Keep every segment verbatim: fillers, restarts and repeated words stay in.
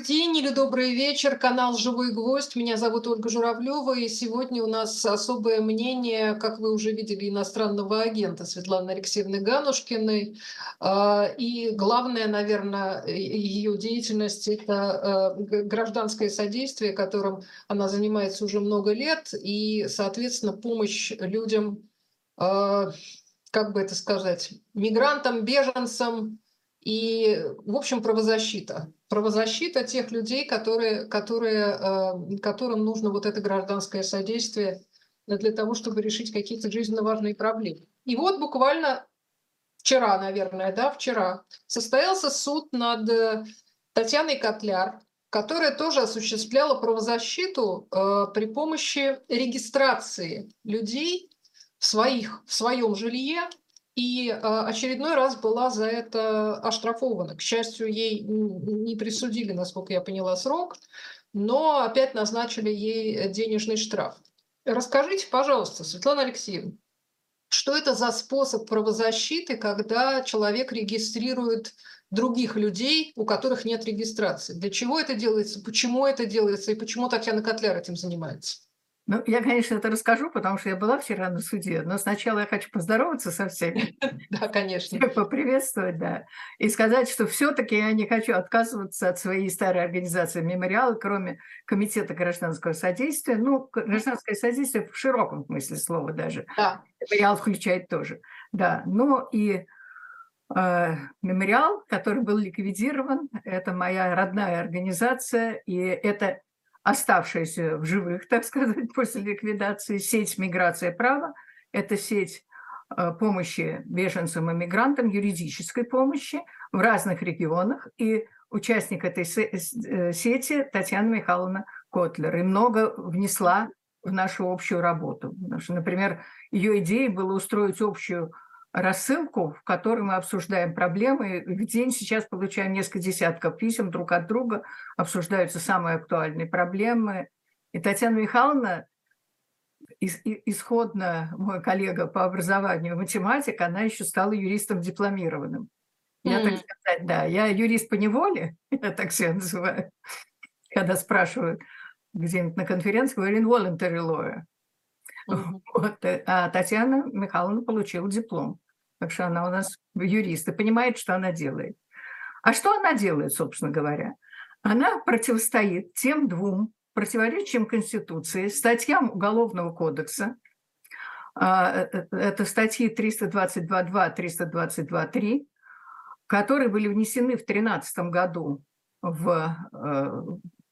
Добрый день или добрый вечер, канал «Живой гвоздь». Меня зовут Ольга Журавлева, и сегодня у нас особое мнение, как вы уже видели, иностранного агента Светланы Алексеевны Ганушкиной. А, И главное, наверное, ее деятельность – это э, г- гражданское содействие, которым она занимается уже много лет, и, соответственно, помощь людям, а, как бы это сказать, мигрантам, беженцам, и, в общем, правозащита. Правозащита тех людей, которые, которые, э, которым нужно вот это гражданское содействие для того, чтобы решить какие-то жизненно важные проблемы. И вот буквально вчера, наверное, да, вчера состоялся суд над э, Татьяной Котляр, которая тоже осуществляла правозащиту э, при помощи регистрации людей в, своих, в своем жилье, и э, очередной раз была за это оштрафована. К счастью, ей н- не присудили, насколько я поняла, срок, но опять назначили ей денежный штраф. Расскажите, пожалуйста, Светлана Алексеевна, что это за способ правозащиты, когда человек регистрирует других людей, у которых нет регистрации? Для чего это делается, почему это делается и почему Татьяна Котляр этим занимается? Ну, я, конечно, это расскажу, потому что я была вчера на суде, но сначала я хочу поздороваться со всеми, Да, конечно. всех поприветствовать, да, и сказать, что все таки я не хочу отказываться от своей старой организации «Мемориал», кроме Комитета гражданского содействия. Ну, к гражданское содействие в широком смысле слова даже. Да. «Мемориал» включает тоже, да. Но и, э, «Мемориал», который был ликвидирован, это моя родная организация, и это оставшаяся в живых, так сказать, после ликвидации сеть «Миграция права». Это сеть э, помощи беженцам и мигрантам, юридической помощи в разных регионах. И участник этой се- э, сети Татьяна Михайловна Котлер. И много внесла в нашу общую работу. Потому что, например, ее идеей было устроить общую рассылку, в которой мы обсуждаем проблемы. В день сейчас получаем несколько десятков писем друг от друга, обсуждаются самые актуальные проблемы. И Татьяна Михайловна, ис- и- исходно мой коллега по образованию математик, она еще стала юристом дипломированным. Я, так М, сказать, да, я юрист по неволе, я так себя называю, когда спрашивают где-нибудь на конференции, говорю involuntary lawyer. мгм. Вот, э, а Татьяна Михайловна получила диплом. Так что она у нас юрист и понимает, что она делает. А что она делает, собственно говоря? Она противостоит тем двум противоречиям Конституции, статьям Уголовного кодекса. А, э, э, Это статьи триста двадцать два точка два, триста двадцать два точка три, которые были внесены в две тысячи тринадцатом году в, э,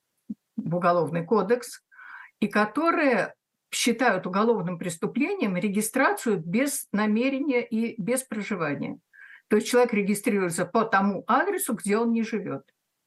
в Уголовный кодекс, и которые считают уголовным преступлением регистрацию без намерения и без проживания. То есть человек регистрируется по тому адресу, где он не живет.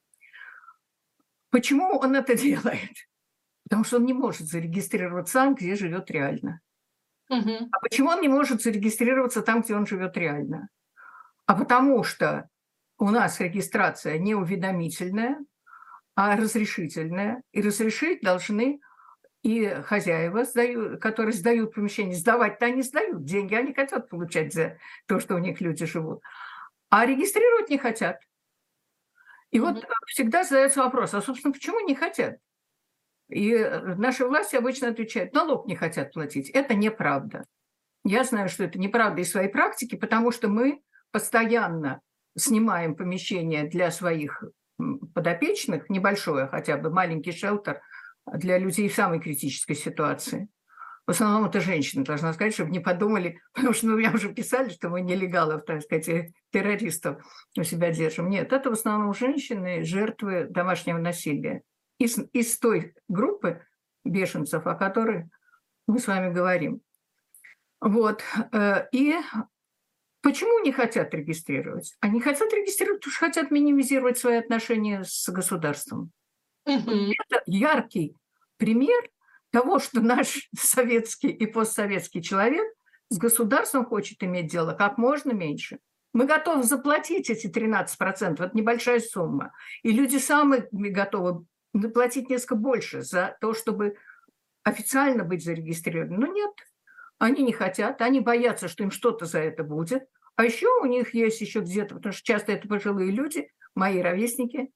Почему он это делает? Потому что он не может зарегистрироваться там, где живет реально. Мгм. А почему он не может зарегистрироваться там, где он живет реально? А потому что у нас регистрация не уведомительная, а разрешительная. И разрешить должны и хозяева, сдают, которые сдают помещение. Сдавать-то они сдают, деньги они хотят получать за то, что у них люди живут. А регистрировать не хотят. И вот Мгм. э, всегда задается вопрос, а, собственно, почему не хотят? И э, наши власти обычно отвечают, налог не хотят платить. Это неправда. Я знаю, что это неправда из своей практики, потому что мы постоянно снимаем помещение для своих м, подопечных, небольшое хотя бы, маленький шелтер для людей в самой критической ситуации. В основном это женщины, должна сказать, чтобы не подумали, потому что ну, меня уже писали, что мы нелегалов, так сказать, и террористов у себя держим. Нет, это в основном женщины, жертвы домашнего насилия. Из, из той группы беженцев, о которой мы с вами говорим. Вот. э, И почему не хотят регистрировать? Они хотят регистрировать, потому что хотят минимизировать свои отношения с государством. Вот Мгм. это яркий пример того, что наш советский и постсоветский человек с государством хочет иметь дело как можно меньше. Мы готовы заплатить эти тринадцать процентов, это небольшая сумма. И люди сами готовы заплатить несколько больше за то, чтобы официально быть зарегистрированным. Но нет, они не хотят, они боятся, что им что-то за это будет. А еще у них есть еще где-то, потому что часто это пожилые люди, мои ровесники,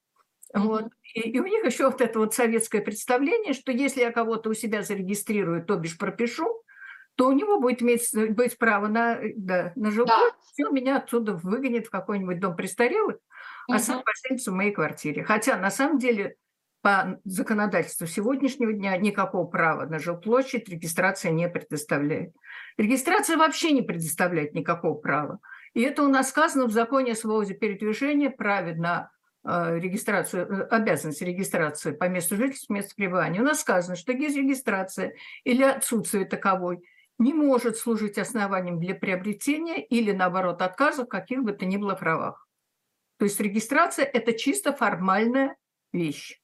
Вот. Мгм. И, и у них еще вот это вот советское представление, что если я кого-то у себя зарегистрирую, то бишь пропишу, то у него будет иметь, быть право на, да, на жилплощадь, Да. все, меня отсюда выгонят в какой-нибудь дом престарелых, а сам Мгм. поселится в моей квартире. Хотя на самом деле по законодательству сегодняшнего дня никакого права на жилплощадь регистрация не предоставляет. Регистрация вообще не предоставляет никакого права. И это у нас сказано в законе о свободе передвижения, праве на э, регистрацию, э, обязанность регистрации по месту жительства, месту пребывания. У нас сказано, что регистрация или отсутствие таковой не может служить основанием для приобретения или, наоборот, отказа в каких бы то ни было правах. То есть регистрация – это чисто формальная вещь,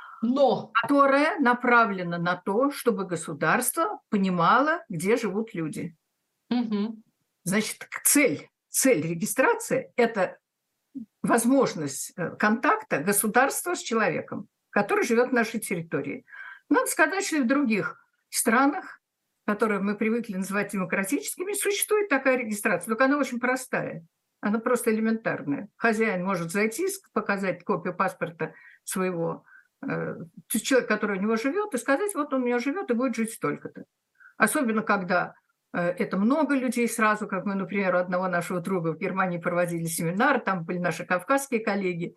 Но. которая направлена на то, чтобы государство понимало, где живут люди. Мгм. Значит, цель, цель регистрации – это возможность контакта государства с человеком, который живет на нашей территории. Надо сказать, что и в других странах, которые мы привыкли называть демократическими, существует такая регистрация, только она очень простая, она просто элементарная. Хозяин может зайти, показать копию паспорта своего э, человека, который у него живет, и сказать, вот он у меня живет и будет жить столько-то. Особенно, когда это много людей сразу, как мы, например, у одного нашего друга в Германии проводили семинар, там были наши кавказские коллеги,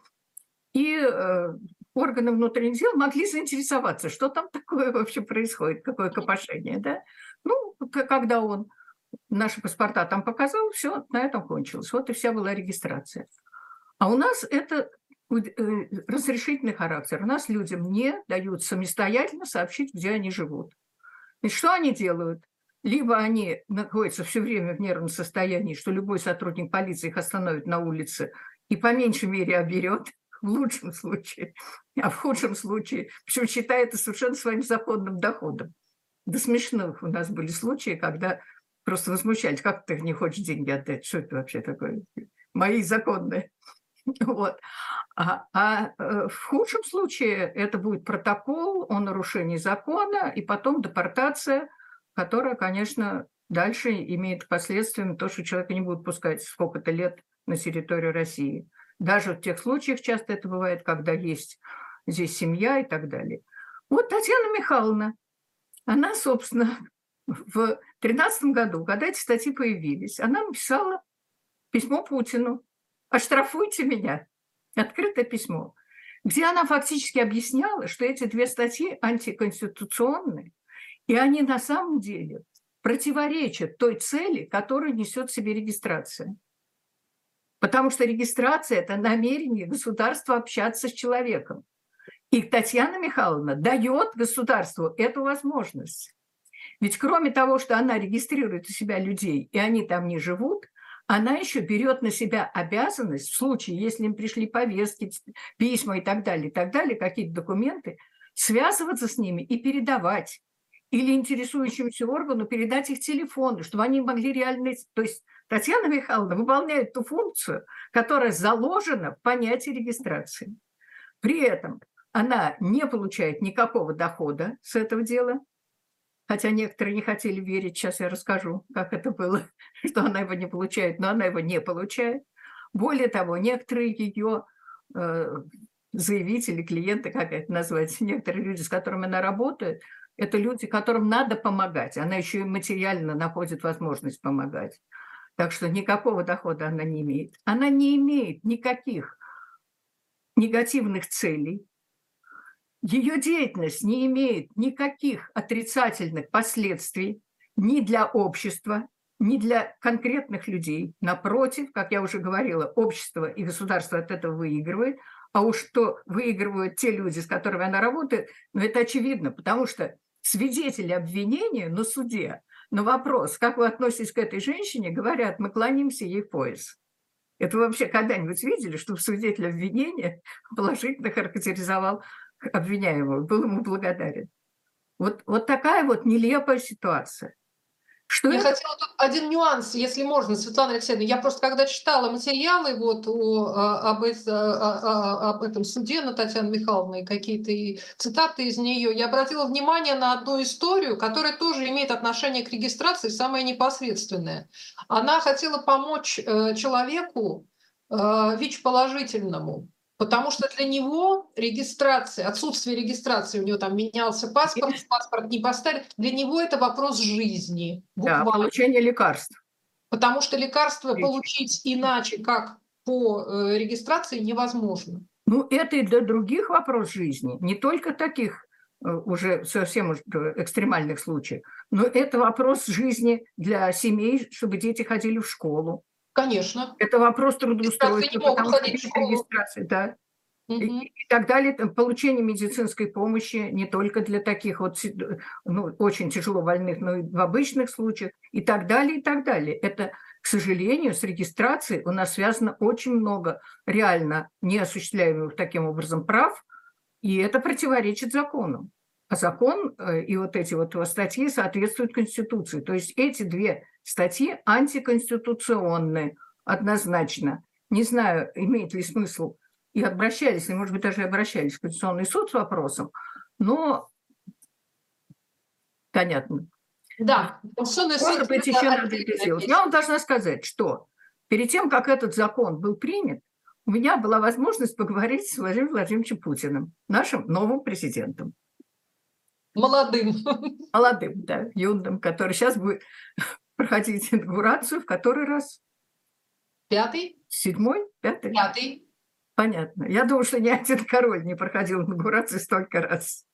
и э, органы внутренних дел могли заинтересоваться, что там такое вообще происходит, какое копошение, да. Ну, когда он наши паспорта там показал, все, на этом кончилось. Вот и вся была регистрация. А у нас это разрешительный характер. У нас людям не дают самостоятельно сообщить, где они живут. И что они делают? Либо они находятся все время в нервном состоянии, что любой сотрудник полиции их остановит на улице и по меньшей мере оберет, в лучшем случае, а в худшем случае, причем считает это совершенно своим законным доходом. До смешных у нас были случаи, когда просто возмущались, как ты не хочешь деньги отдать, что это вообще такое? Мои законные. Вот. А, а в худшем случае это будет протокол о нарушении закона и потом депортация, которая, конечно, дальше имеет последствием то, что человека не будут пускать сколько-то лет на территорию России. Даже в тех случаях часто это бывает, когда есть здесь семья и так далее. Вот Татьяна Михайловна, она, собственно, в тринадцатом году, когда эти статьи появились, она написала письмо Путину: «Оштрафуйте меня». Открытое письмо, где она фактически объясняла, что эти две статьи антиконституционные, и они на самом деле противоречат той цели, которую несет в себе регистрация. Потому что регистрация – это намерение государства общаться с человеком. И Татьяна Михайловна дает государству эту возможность. Ведь кроме того, что она регистрирует у себя людей, и они там не живут, она еще берет на себя обязанность в случае, если им пришли повестки, письма и так далее, и так далее, какие-то документы, связываться с ними и передавать. Или интересующемуся органу передать их телефоны, чтобы они могли реально... То есть Татьяна Михайловна выполняет ту функцию, которая заложена в понятии регистрации. При этом она не получает никакого дохода с этого дела, хотя некоторые не хотели верить, сейчас я расскажу, как это было, что она его не получает, но она его не получает. Более того, некоторые ее э, заявители, клиенты, как это назвать, некоторые люди, с которыми она работает, это люди, которым надо помогать. Она еще и материально находит возможность помогать. Так что никакого дохода она не имеет. Она не имеет никаких негативных целей. Ее деятельность не имеет никаких отрицательных последствий ни для общества, ни для конкретных людей. Напротив, как я уже говорила, общество и государство от этого выигрывают. А уж что выигрывают те люди, с которыми она работает, ну это очевидно, потому что свидетели обвинения на суде на вопрос, как вы относитесь к этой женщине, говорят: мы кланяемся ей в пояс. Это вы вообще когда-нибудь видели, чтобы свидетель обвинения положительно характеризовал обвиняемого, был ему благодарен? Вот, вот такая вот нелепая ситуация. Что Я это? хотела тут один нюанс, если можно, Светлана Алексеевна. Я просто когда читала материалы вот о, а, об, это, а, а, об этом суде над Татьяной Михайловной, и какие-то и цитаты из нее, я обратила внимание на одну историю, которая тоже имеет отношение к регистрации, самое непосредственное. Она хотела помочь э, человеку э, ВИЧ-положительному, Потому что для него регистрация, отсутствие регистрации, у него там менялся паспорт, паспорт не поставили, для него это вопрос жизни, Да, буквально. получение лекарств. Потому что лекарство Речь. получить иначе, как по э, регистрации, невозможно. Ну, это и для других вопрос жизни, не только таких э, уже совсем уж экстремальных случаев, но это вопрос жизни для семей, чтобы дети ходили в школу. Конечно. Это вопрос Регистрации не трудоустройства, могут потому что ходить в без школу. регистрации, да. И, Мгм. и так далее. Там получение медицинской помощи не только для таких вот си- ну, очень тяжело больных, но и в обычных случаях, и так далее, и так далее. Это, к сожалению, с регистрацией у нас связано очень много реально неосуществляемых таким образом прав, и это противоречит закону. А закон э, и вот эти вот статьи соответствуют Конституции. То есть эти две статьи антиконституционные однозначно. Не знаю, имеет ли смысл, и обращались, и, может быть, даже обращались в Конституционный суд с вопросом, но понятно. Да, Конституционный суд Может быть, еще надо это сделать. Я вам должна сказать, что перед тем, как этот закон был принят, у меня была возможность поговорить с Владимиром Владимировичем Путиным, нашим новым президентом. Молодым. Молодым, да, юным, который сейчас будет проходить инаугурацию в который раз? Пятый? Седьмой? Пятый? Пятый. Понятно. Я думаю, что ни один король не проходил инаугурацию столько раз.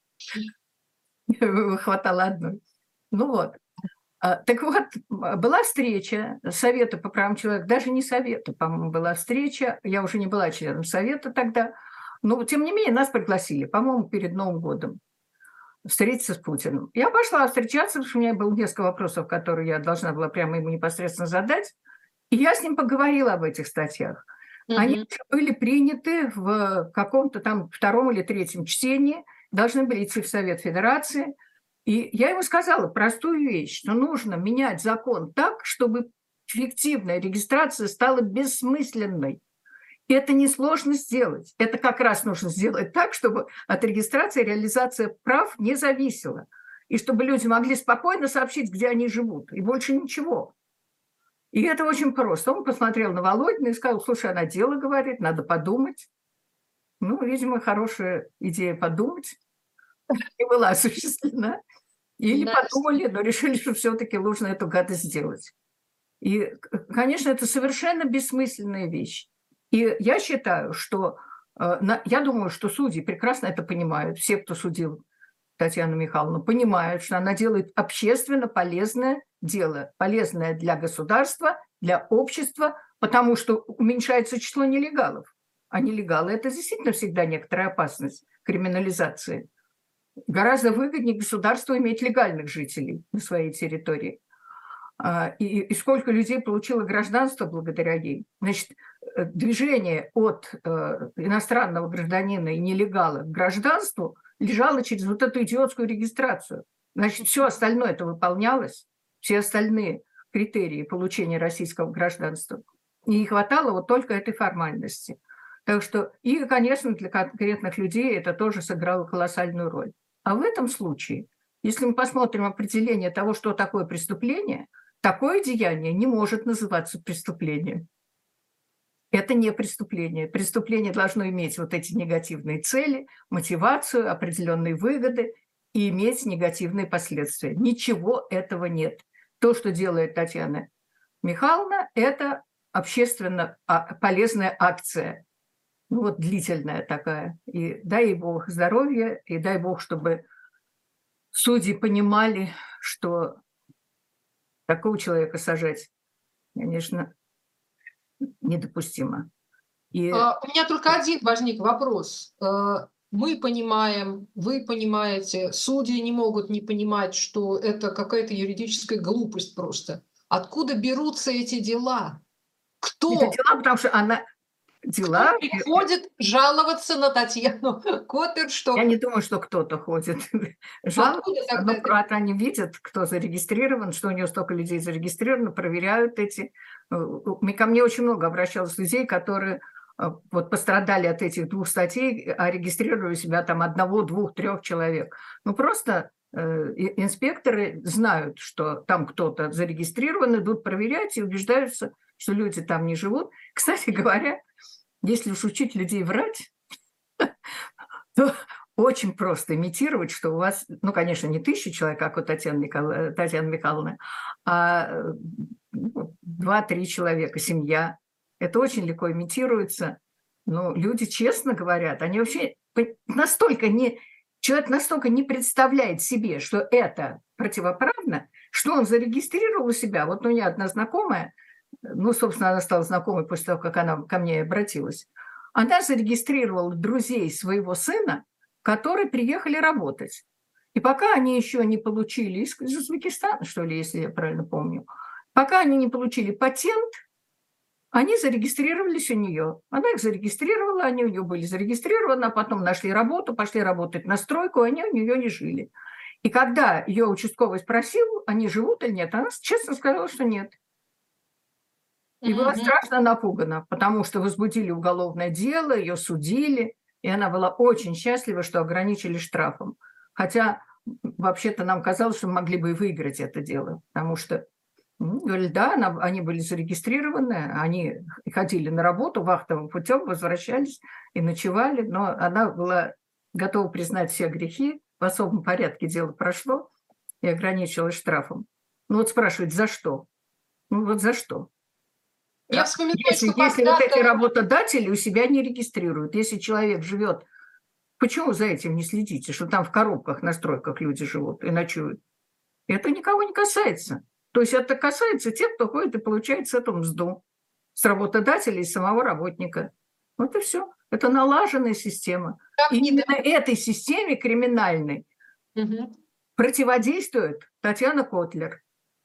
Хватало одной. Ну вот. А, Так вот, была встреча Совета по правам человека, даже не Совета, по-моему, была встреча, я уже не была членом Совета тогда, но тем не менее нас пригласили, по-моему, перед Новым годом встретиться с Путиным. Я пошла встречаться, потому что у меня было несколько вопросов, которые я должна была прямо ему непосредственно задать, и я с ним поговорила об этих статьях. Они Мгм. были приняты в каком-то там втором или третьем чтении, должны были идти в Совет Федерации. И я ему сказала простую вещь, что нужно менять закон так, чтобы фиктивная регистрация стала бессмысленной. И это несложно сделать. Это как раз нужно сделать так, чтобы от регистрации реализация прав не зависела. И чтобы люди могли спокойно сообщить, где они живут. И больше ничего. И это очень просто. Он посмотрел на Володину и сказал, слушай, она дело говорит, надо подумать. Ну, видимо, хорошая идея подумать не была осуществлена. Или Да. подумали, но решили, что все-таки нужно эту гадость сделать. И, конечно, это совершенно бессмысленная вещь. И я считаю, что, э, я думаю, что судьи прекрасно это понимают. Все, кто судил Татьяну Михайловну, понимают, что она делает общественно полезное дело, полезное для государства, для общества, потому что уменьшается число нелегалов. А нелегалы – это действительно всегда некоторая опасность криминализации. Гораздо выгоднее государству иметь легальных жителей на своей территории. И, и сколько людей получило гражданство благодаря ей. Значит, движение от э, иностранного гражданина и нелегала к гражданству лежало через вот эту идиотскую регистрацию. Значит, все остальное это выполнялось, все остальные критерии получения российского гражданства. И не хватало вот только этой формальности. Так что, и, конечно, для конкретных людей это тоже сыграло колоссальную роль. А в этом случае, если мы посмотрим определение того, что такое преступление, такое деяние не может называться преступлением. Это не преступление. Преступление должно иметь вот эти негативные цели, мотивацию, определенные выгоды и иметь негативные последствия. Ничего этого нет. То, что делает Татьяна Михайловна, это общественно полезная акция. Ну вот длительная такая. И дай ей Бог здоровья, и дай Бог, чтобы судьи понимали, что такого человека сажать, конечно, недопустимо. И... А, У меня только один возник вопрос. Э, Мы понимаем, вы понимаете, судьи не могут не понимать, что это какая-то юридическая глупость просто. Откуда берутся эти дела? Кто? Это дела, потому что она... Дела... Кто приходит жаловаться на Татьяну Котер, что... Я не думаю, что кто-то ходит жаловаться, но это? они видят, кто зарегистрирован, что у нее столько людей зарегистрировано, проверяют эти... Ко мне очень много обращалось людей, которые вот пострадали от этих двух статей, а регистрировали себя там одного, двух, трех человек. Ну, просто инспекторы знают, что там кто-то зарегистрирован, идут проверять и убеждаются, что люди там не живут. Кстати говоря, Если уж учить людей врать, то очень просто имитировать, что у вас, ну, конечно, не тысяча человек, как у Татьяны, Михаил... Татьяны Михайловны, а ну, два-три человека, семья. Это очень легко имитируется. Но люди честно говорят, они вообще настолько не... Человек настолько не представляет себе, что это противоправно, что он зарегистрировал у себя. Вот у меня одна знакомая, ну, собственно, она стала знакомой после того, как она ко мне обратилась, она зарегистрировала друзей своего сына, которые приехали работать. И пока они еще не получили, из Узбекистана, что ли, если я правильно помню, пока они не получили патент, они зарегистрировались у нее. Она их зарегистрировала, они у нее были зарегистрированы, а потом нашли работу, пошли работать на стройку, они у нее не жили. И когда ее участковый спросил, они живут или нет, она честно сказала, что нет. И была страшно напугана, потому что возбудили уголовное дело, ее судили, и она была очень счастлива, что ограничили штрафом. Хотя вообще-то нам казалось, что мы могли бы и выиграть это дело, потому что, ну, говорили, да, она, они были зарегистрированы, они ходили на работу вахтовым путем, возвращались и ночевали, но она была готова признать все грехи, в особом порядке дело прошло и ограничилось штрафом. Ну вот спрашивают, за что? Ну вот за что? Я вспоминаю, если, что если вот эти когда-то... работодатели у себя не регистрируют, если человек живет, почему за этим не следите, что там в коробках на стройках люди живут и ночуют? Это никого не касается. То есть это касается тех, кто ходит и получает с этого мзду, с работодателя и самого работника. Вот и все. Это налаженная система. Как И не именно этой системе криминальной Мгм. противодействует Татьяна Котлер.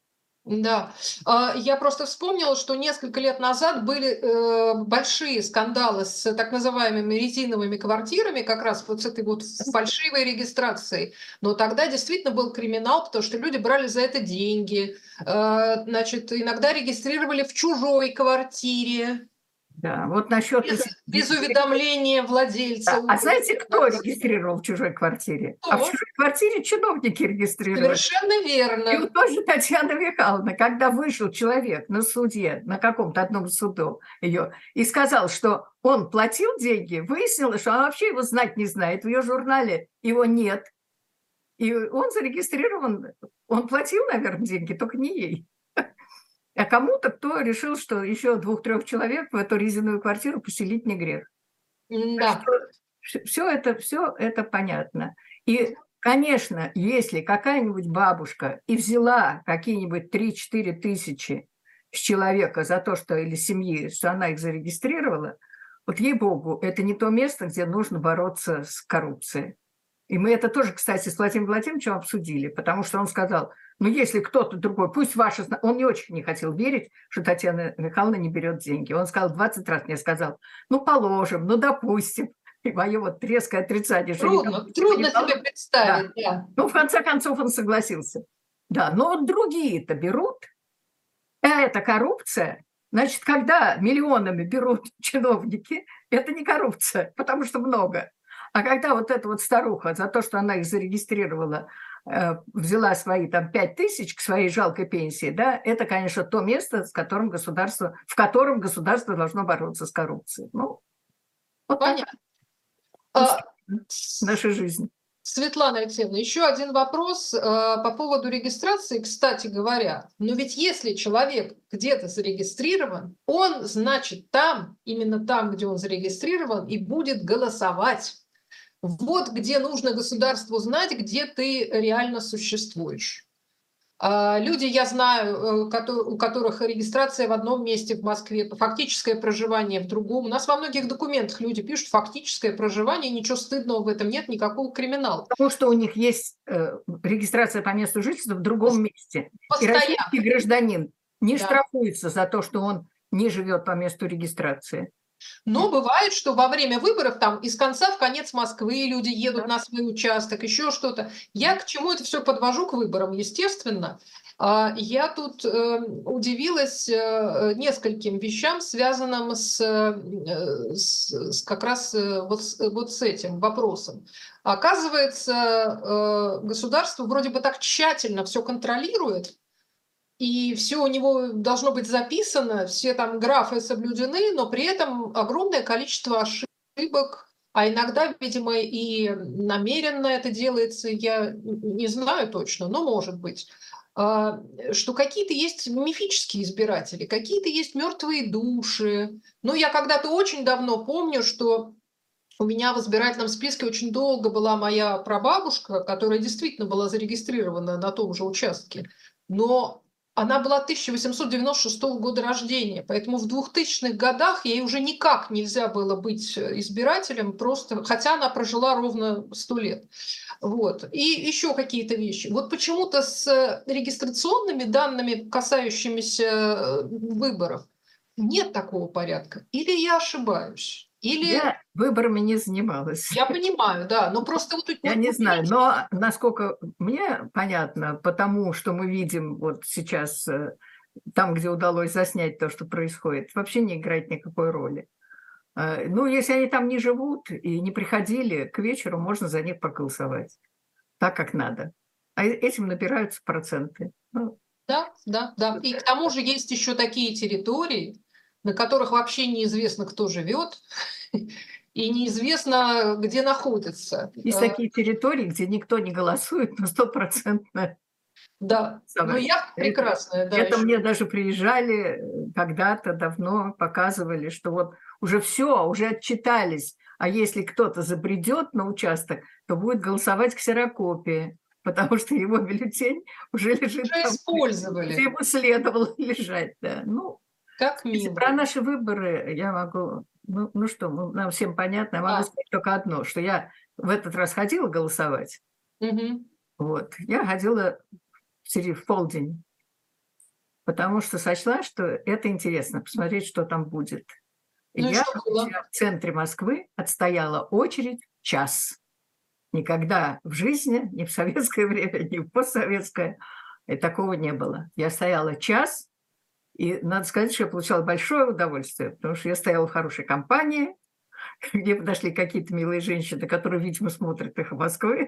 Да, А, я просто вспомнила, что несколько лет назад были э, большие скандалы с так называемыми резиновыми квартирами, как раз вот с этой вот фальшивой регистрацией. Но тогда действительно был криминал, потому что люди брали за это деньги, э, значит, иногда регистрировали в чужой квартире, Да, вот насчет... без, без уведомления владельца. Да. А знаете, кто регистрировал в чужой квартире? А в Кто? чужой квартире чиновники регистрировали. Совершенно И верно. вот тоже Татьяна Михайловна, когда вышел человек на суде, на каком-то одном суду ее, и сказал, что он платил деньги, выяснилось, что она вообще его знать не знает. В ее журнале его нет. И он зарегистрирован, он платил, наверное, деньги, только не ей. А кому-то, кто решил, что еще двух-трех человек в эту резиновую квартиру поселить не грех. Да. Все это, все это понятно. И, конечно, если какая-нибудь бабушка и взяла какие-нибудь три-четыре тысячи с человека за то, что или семьи, что она их зарегистрировала, вот ей-богу, это не то место, где нужно бороться с коррупцией. И мы это тоже, кстати, с Владимиром Владимировичем обсудили, потому что он сказал, ну, если кто-то другой, пусть ваши... Он не очень не хотел верить, что Татьяна Михайловна не берет деньги. Он сказал, двадцать раз мне сказал, ну, положим, ну, допустим. И мое вот резкое отрицание. Трудно, что трудно не себе представить, да. да. Ну, в конце концов, он согласился. Да, но вот другие-то берут. Это коррупция. Значит, когда миллионами берут чиновники, это не коррупция, потому что много. А когда вот эта вот старуха за то, что она их зарегистрировала, взяла свои там пять тысяч к своей жалкой пенсии, да, это, конечно, то место, с которым государство, в котором государство должно бороться с коррупцией. Ну, вот понятно. Так. Наша жизнь. Светлана Алексеевна, еще один вопрос э, по поводу регистрации, кстати говоря. Но ведь если человек где-то зарегистрирован, он, значит, там, именно там, где он зарегистрирован, и будет голосовать. Вот где нужно государству знать, где ты реально существуешь. Люди, я знаю, у которых регистрация в одном месте в Москве, фактическое проживание в другом. У нас во многих документах люди пишут фактическое проживание, ничего стыдного в этом нет, никакого криминала. Потому что у них есть э, регистрация по месту жительства в другом месте. Постоянно. И российский гражданин не да. штрафуется за то, что он не живет по месту регистрации. Но бывает, что во время выборов там из конца в конец Москвы люди едут на свой участок, еще что-то. Я к чему это все подвожу к выборам, естественно. Я тут удивилась нескольким вещам, связанным с, с, с как раз вот, вот с этим вопросом. Оказывается, государство вроде бы так тщательно все контролирует, и все у него должно быть записано, все там графы соблюдены, но при этом огромное количество ошибок, а иногда, видимо, и намеренно это делается, я не знаю точно, но может быть, а, что какие-то есть мифические избиратели, какие-то есть мертвые души. Ну, я когда-то очень давно помню, что у меня в избирательном списке очень долго была моя прабабушка, которая действительно была зарегистрирована на том же участке, но она была тысяча восемьсот девяносто шестого года рождения, поэтому в двухтысячных годах ей уже никак нельзя было быть избирателем, просто, хотя она прожила ровно сто лет. Вот. И еще какие-то вещи. Вот почему-то с регистрационными данными, касающимися э, выборов, нет такого порядка. Или я ошибаюсь, или Я выборами не занималась. я понимаю, да, но просто вот... Я вот- не вот знаю, видите, но насколько мне понятно, потому что мы видим вот сейчас э, там, где удалось заснять то, что происходит, вообще не играет никакой роли. Э, Ну, если они там не живут и не приходили, к вечеру можно за них проголосовать так, как надо. А э- этим набираются проценты. Ну, Да, да, да. И к тому же есть еще такие территории, на которых вообще неизвестно, кто живет, и неизвестно, где находится. есть Э, такие территории, где никто не голосует, но стопроцентно Да, но голосовать. я Это, прекрасная, да, это еще. мне даже приезжали э, когда-то давно, показывали, что вот уже все, уже отчитались, а если кто-то забредет на участок, то будет голосовать ксерокопии, потому что его бюллетень уже лежит Уже там, где использовали, ему следовало лежать. Да. Ну, как если мило. про наши выборы я могу... Ну, ну что, ну, нам всем понятно, я могу А, сказать только одно, что я в этот раз ходила голосовать. мгм. Вот. Я ходила в сери- в полдень, потому что сочла, что это интересно, посмотреть, что там будет. И Ну и я, что было? друзья, в центре Москвы отстояла очередь час. Никогда в жизни, ни в советское время, ни в постсоветское, и такого не было. Я стояла час, и надо сказать, что я получала большое удовольствие, потому что я стояла в хорошей компании, мне подошли какие-то милые женщины, которые, видимо, смотрят их в Москве,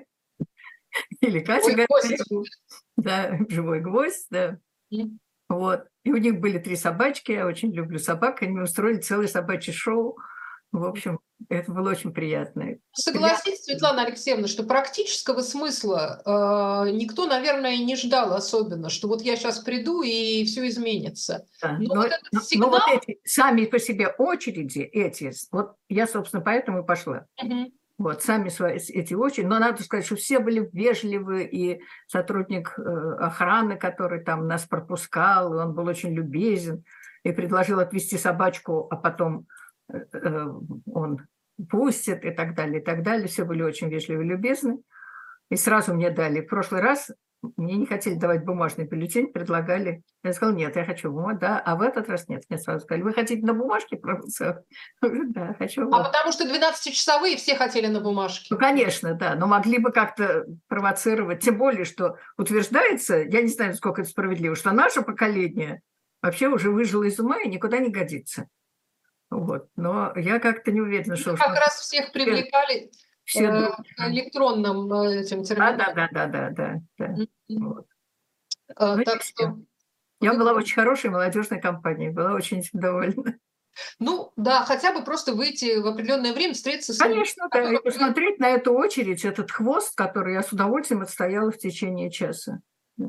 или Катя Ой, гость. Горбарева, да, живой гвоздь, да. М. Вот. И у них были три собачки, я очень люблю собак, они устроили целое собачье шоу. В общем, это было очень приятно. Я, Согласитесь, Светлана Алексеевна, что практического смысла э, никто, наверное, и не ждал особенно, что вот я сейчас приду и все изменится. да, Но но, вот этот но, но вот сигнал, эти сами по себе очереди, эти, вот я, собственно, поэтому и пошла. мгм, Вот, сами свои, эти очереди. Но надо сказать, что все были вежливы, и сотрудник э, охраны, который там нас пропускал, и он был очень любезен, и предложил отвезти собачку, а потом э, э, он пустит, и так далее, и так далее. Все были очень вежливы и любезны. И сразу мне дали. В прошлый раз мне не хотели давать бумажный бюллетень, предлагали. Я сказала, нет, я хочу бумагу, да. А в этот раз нет. Мне сразу сказали, вы хотите на бумажке проголосовать? Я говорю, да, хочу. а Вот. потому что двенадцатичасовые все хотели на Ну, бумажке. конечно, да, но могли бы как-то провоцировать. Тем более, что утверждается, я не знаю, насколько это справедливо, что наше поколение вообще уже выжило из ума и никуда не годится. Вот. Но я как-то не уверена, что Мы уж как раз всех все, привлекали э, все к дружно. электронным э, этим Да, терминалам. да, да, да, да, да, да. Мгм. Вот. Э, Ну, не Так все. что Я вы... была в очень хорошей молодежной компании, была очень этим довольна. Ну да, хотя бы просто выйти в определенное время, встретиться с людьми, Конечно, да, и которых вы... посмотреть на эту очередь, этот хвост, который я с удовольствием отстояла в течение часа. Да.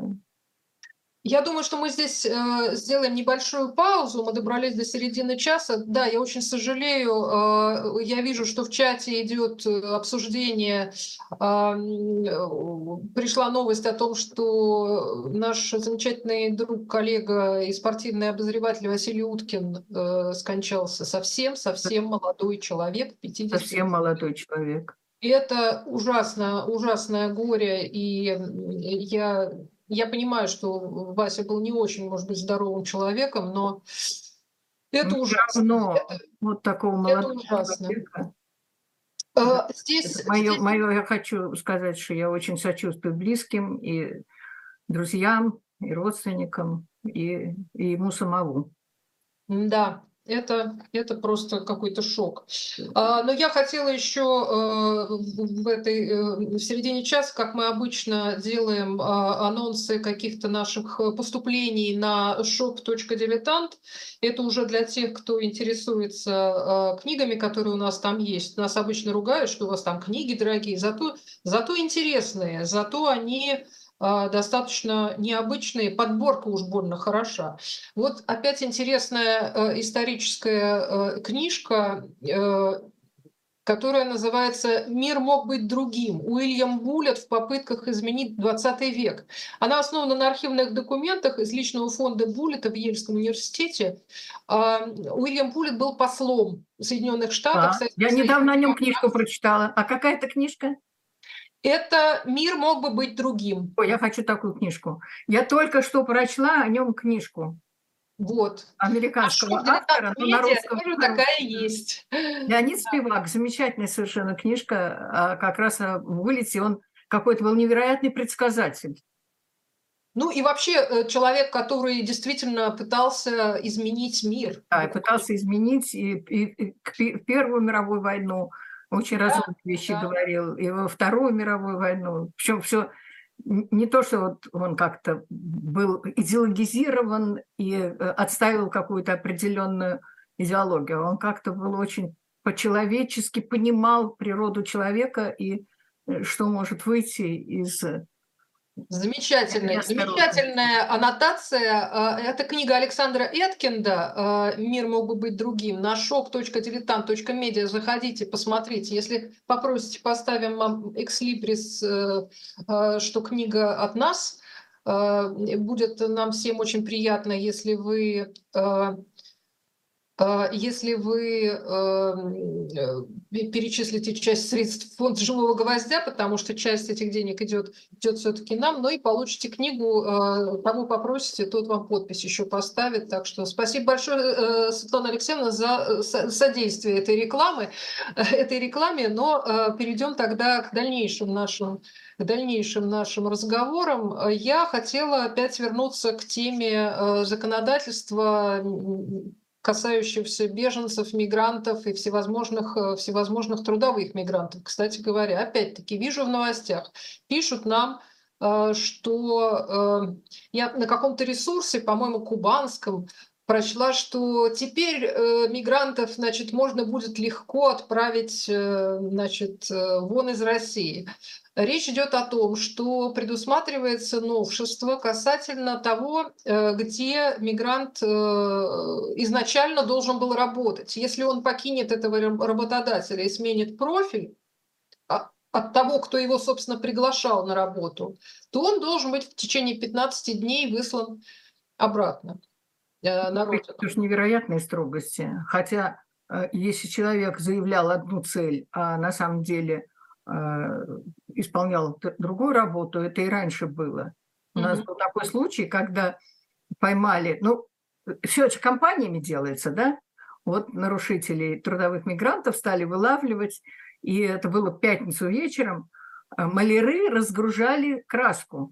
Я думаю, что мы здесь э, сделаем небольшую паузу. Мы добрались до середины часа. Да, я очень сожалею. Э, я вижу, что в чате идет э, обсуждение. Э, м, э, пришла новость о том, что наш замечательный друг, коллега и спортивный обозреватель Василий Уткин э, скончался. Совсем, совсем молодой человек, пятидесяти. Совсем молодой человек. И это ужасно, ужасное горе, и м, я, я понимаю, что Вася был не очень, может быть, здоровым человеком, но Но это всё ужасно. равно Это, вот такого это молодого ужасно. человека. Да. Э, Здесь, Это мое, здесь мое, я хочу сказать, что я очень сочувствую близким и друзьям, и родственникам, и, и ему самому. да. Это, это просто какой-то шок. А, но я хотела еще э, в, в этой, э, в середине часа, как мы обычно делаем, а, анонсы каких-то наших поступлений на shop точка diletant. Это уже для тех, кто интересуется а, книгами, которые у нас там есть. Нас обычно ругают, что у вас там книги дорогие, зато, зато интересные, зато они а, достаточно необычные, подборка уж больно хороша. Вот опять интересная э, историческая э, книжка, э, которая называется «Мир мог быть другим». Уильям Буллет в попытках изменить двадцатый век. Она основана на архивных документах из личного фонда Буллета в Ельском университете. А, Уильям Буллет был послом Соединенных Штатов. Да. Я Советского недавно о Союза. нем книжку прочитала. А какая это книжка? Это «Мир мог бы быть другим». Ой, я хочу такую книжку. Я только что прочла о нем книжку Вот. А американского шоу автора, но на «Медиа» русском. тоже такая есть. Леонид Спивак, замечательная совершенно книжка, а, как раз о вылете. Он какой-то был невероятный предсказатель. Ну и вообще э, человек, который действительно пытался изменить мир. Да, и пытался изменить и, и, и к пе- в Первую мировую войну очень Да, разумные вещи да. говорил, и во Вторую мировую войну. Причем все не то, что вот он как-то был идеологизирован и э, отстаивал какую-то определенную идеологию, он как-то был очень по-человечески понимал природу человека и э, что может выйти из Замечательная, неосторожности. замечательная аннотация. Э, Это книга Александра Эткинда «Мир мог бы быть другим». На shop точка diletant точка media заходите, посмотрите. Если попросите, поставим вам экслибрис, э, э, что книга от нас. Э, Будет нам всем очень приятно, если вы э, А, если вы эм, э, перечислите часть средств в фонд «Живого гвоздя», потому что часть этих денег идет, идет все-таки нам, но и получите книгу, э, кому попросите, тот вам подпись еще поставит. Так что спасибо большое, э, Светлана Алексеевна, за э, со- содействие этой рекламы, этой рекламе, но э, перейдем тогда к дальнейшим нашим к дальнейшим нашим разговорам. Я хотела опять вернуться к теме э, законодательства, касающихся беженцев, мигрантов и всевозможных, э, всевозможных трудовых мигрантов. Кстати говоря, опять-таки вижу в новостях, пишут нам, э, что э, я на каком-то ресурсе, по-моему, кубанском, прочла, что теперь э, мигрантов, значит, можно будет легко отправить, э, значит, э, вон из России. Речь идет о том, что предусматривается новшество касательно того, э, где мигрант э, изначально должен был работать. Если он покинет этого работодателя и сменит профиль а, от того, кто его, собственно, приглашал на работу, то он должен быть в течение пятнадцати дней выслан обратно э, на родину. Это же невероятные строгости. Хотя, э, если человек заявлял одну цель, а на самом деле э, исполнял т- другую работу, это и раньше было. У нас Мгм. был такой случай, когда поймали, ну, все это компаниями делается, да? Вот нарушителей трудовых мигрантов стали вылавливать, и это было в пятницу вечером. э, Маляры разгружали краску.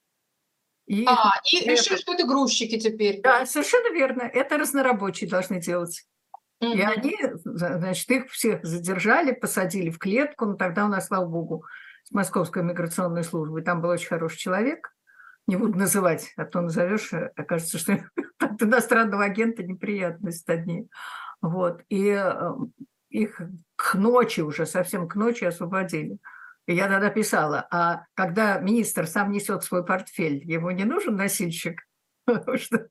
И их А, и решили, что это грузчики теперь. Да, совершенно верно. Это разнорабочие должны делать. И Мгм. они, значит, их всех задержали, посадили в клетку. Но тогда у нас, слава богу, с Московской миграционной службой там был очень хороший человек. Не буду называть, а то назовешь, окажется, что от иностранного агента неприятность одни. Вот. И э, их к ночи уже, совсем к ночи освободили. И я тогда писала, а когда министр сам несет свой портфель, ему не нужен носильщик? Потому что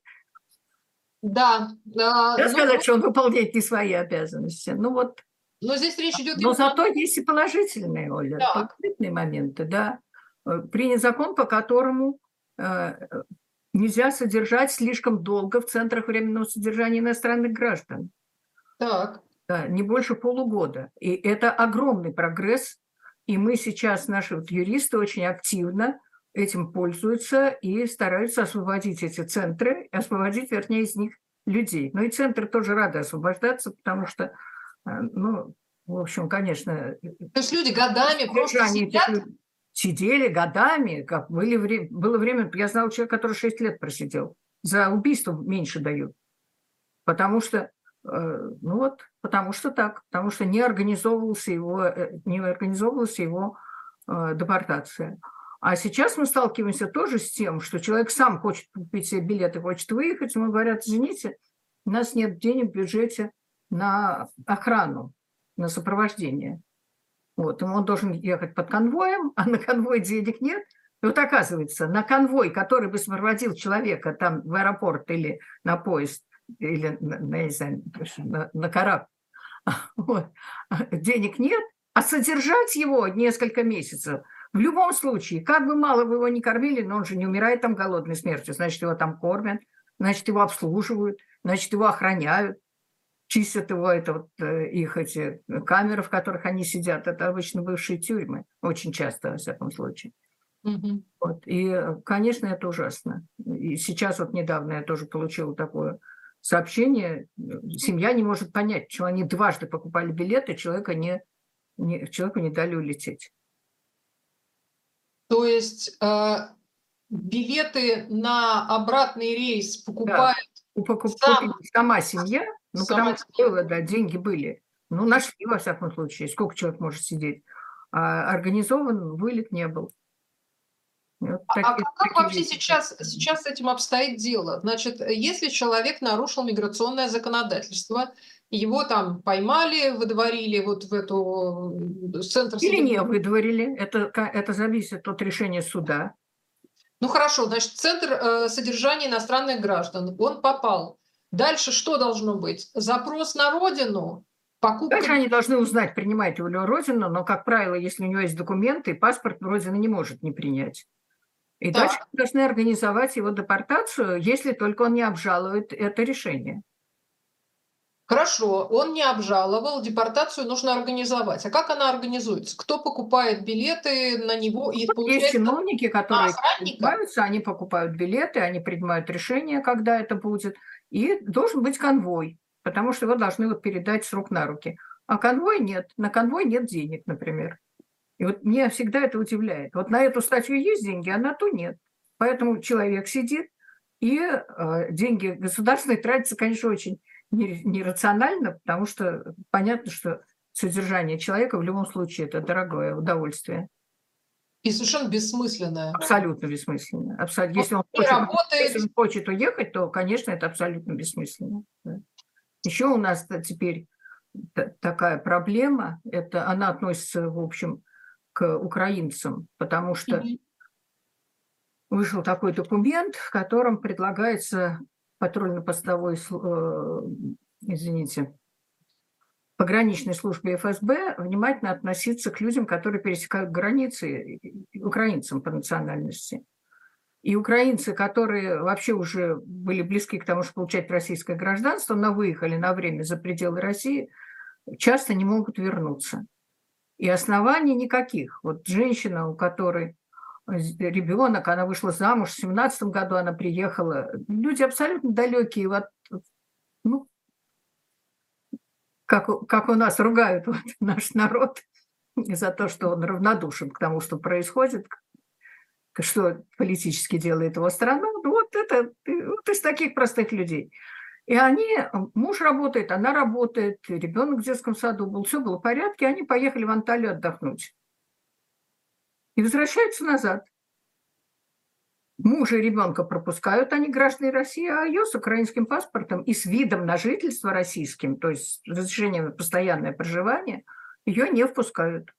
Да, да, нельзя ну, сказать, что он выполняет не свои обязанности. Ну вот, но здесь речь идет но именно о... зато есть и положительные, Оля, Так. положительные моменты, да. Э, Принят закон, по которому э, нельзя содержать слишком долго в центрах временного содержания иностранных граждан. Так. Да, не больше полугода. И это огромный прогресс. И мы сейчас, наши вот юристы, очень активно этим пользуются и стараются освободить эти центры, освободить, вернее, из них людей. Ну и центры тоже рады освобождаться, потому что, э, ну, в общем, конечно, То есть люди годами просто содержание этих сидят. людей сидели годами, как были, вре- было время, я знала человека, который шесть лет просидел, за убийство меньше дают, потому что ну вот, потому что так, потому что не организовывался его, не организовывалась его депортация. А сейчас мы сталкиваемся тоже с тем, что человек сам хочет купить себе билет и хочет выехать, ему говорят: извините, у нас нет денег в бюджете на охрану, на сопровождение. Вот, ему он должен ехать под конвоем, а на конвой денег нет. И вот оказывается, на конвой, который бы сопроводил человека там в аэропорт или на поезд, или, на, я не знаю, на, на корабль, вот, денег нет, а содержать его несколько месяцев в любом случае, как бы мало бы его ни кормили, но он же не умирает там голодной смертью, значит, его там кормят, значит, его обслуживают, значит, его охраняют, чистят его, это вот их эти камеры, в которых они сидят, это обычно бывшие тюрьмы, очень часто, во всяком случае. Угу. Вот. И, конечно, это ужасно. И сейчас вот недавно я тоже получила такое сообщение. Семья не может понять, почему они дважды покупали билеты, человека не, не, человеку не дали улететь. То есть э, билеты на обратный рейс покупает да. Покуп, сам, сама семья, ну сама потому что было, да, деньги были. Ну, нашли, во всяком случае, сколько человек может сидеть. А организован вылет не был. Вот а такие, как, как вообще сейчас, сейчас с этим обстоит дело? Значит, если человек нарушил миграционное законодательство, его там поймали, выдворили вот в эту центр... Или не выдворили, это, это зависит от решения суда. Ну хорошо, значит, центр э, содержания иностранных граждан, он попал. Дальше что должно быть? Запрос на родину? Покупка... Дальше они должны узнать, принимает его родину, но, как правило, если у него есть документы, паспорт родина не может не принять. И так. Дальше должны организовать его депортацию, если только он не обжалует это решение. Хорошо, он не обжаловал, депортацию нужно организовать. А как она организуется? Кто покупает билеты на него? И получается, есть чиновники, которые покупаются, они покупают билеты, они принимают решение, когда это будет. И должен быть конвой, потому что его должны вот передать с рук на руки. А конвой нет. На конвой нет денег, например. И вот меня всегда это удивляет. Вот на эту статью есть деньги, а на ту нет. Поэтому человек сидит, и э, деньги государственные тратятся, конечно, очень нерационально, потому что понятно, что содержание человека в любом случае это дорогое удовольствие. И совершенно бессмысленное. Абсолютно бессмысленно. Абсолютно. Если, он хочет, если он хочет уехать, то, конечно, это абсолютно бессмысленно. Да. Еще у нас теперь такая проблема, это она относится, в общем, к украинцам, потому что mm-hmm. вышел такой документ, в котором предлагается патрульно-постовой, э, извините, пограничной службе эф эс бэ внимательно относиться к людям, которые пересекают границы, украинцам по национальности. И украинцы, которые вообще уже были близки к тому, чтобы получать российское гражданство, но выехали на время за пределы России, часто не могут вернуться. И оснований никаких. Вот женщина, у которой ребенок, она вышла замуж, в семнадцатом году она приехала. Люди абсолютно далекие. Вот, ну, как, как у нас ругают вот, наш народ за то, что он равнодушен к тому, что происходит, что политически делает его страну. Вот это вот из таких простых людей. И они, муж работает, она работает, ребенок в детском саду был, все было в порядке, они поехали в Анталию отдохнуть. И возвращаются назад. Мужа и ребенка пропускают, они граждане России, а ее с украинским паспортом и с видом на жительство российским, то есть с разрешением на постоянное проживание, ее не впускают.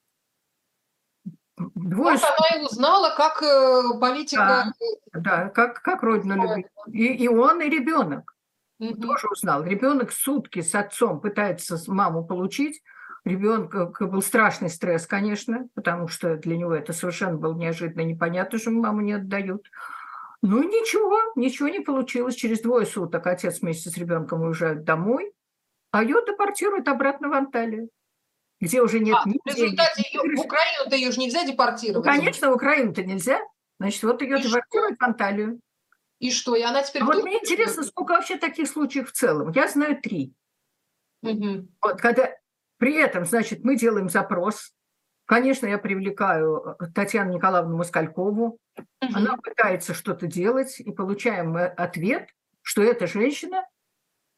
Двое... Вот она и узнала, как э, политика... Да, да, как, как родину любит. И, и он, и ребенок. Mm-hmm. Тоже узнал. Ребенок сутки с отцом пытается маму получить. Ребенка был страшный стресс, конечно, потому что для него это совершенно было неожиданно, непонятно, что маму не отдают. Ну ничего, ничего не получилось. Через двое суток отец вместе с ребенком уезжает домой, а ее депортируют обратно в Анталию, где уже нет а, ни в результате ее, в Украину-то ее же нельзя депортировать. Ну, конечно, в Украину-то нельзя. Значит, вот ее и депортируют что? В Анталию. И что? И она теперь... А вот мне интересно, сколько вообще таких случаев в целом. Я знаю три. Угу. Вот, когда при этом, значит, мы делаем запрос. Конечно, я привлекаю Татьяну Николаевну Москалькову. Угу. Она пытается что-то делать, и получаем мы ответ, что эта женщина